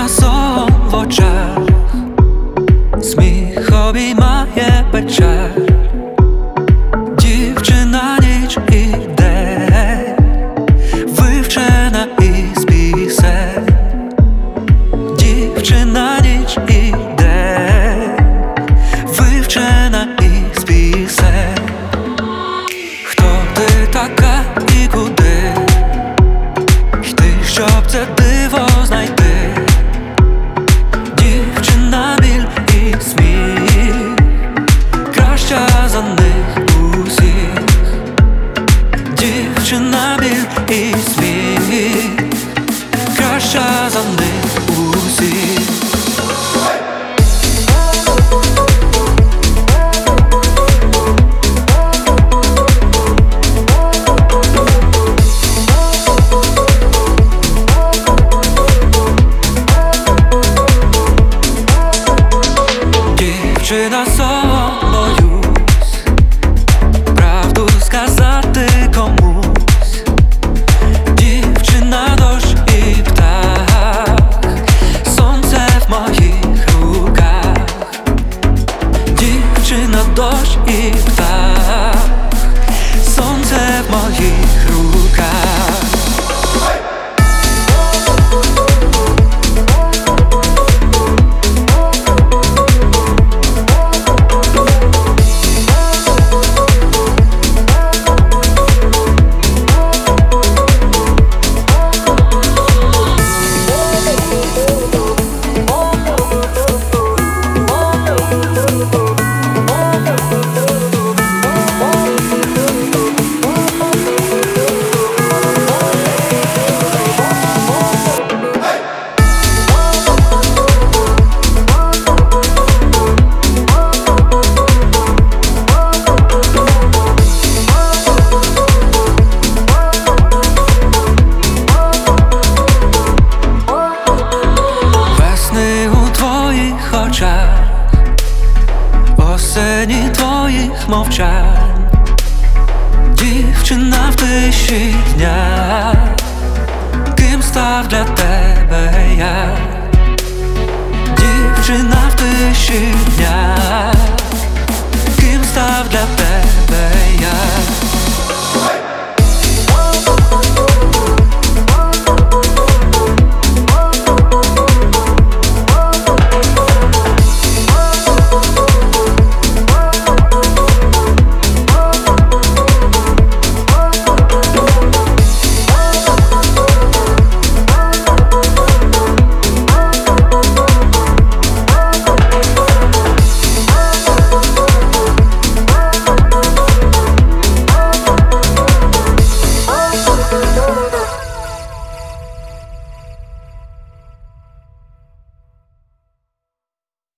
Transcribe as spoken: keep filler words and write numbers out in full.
сон в очах, сміх обіймає печаль. Дівчина ніч і день, вивчена із пісень. Дівчина ніч і день, вивчена із пісень. Хто ти така і куди йти, щоб це диво знайти? Дівчина, біль і сміх, краща за них усіх. Дівчина, біль і сміх, краща за них усіх. Дівчина, сон боюсь правду сказати комусь. Дівчина, дощ і птах, сонце в моїх руках. Дівчина, дощ і птах, сонце в моїх руках. Осені твоїх мовчань, дівчина в тиші дня, ким став для тебе я? Дівчина в тиші дня,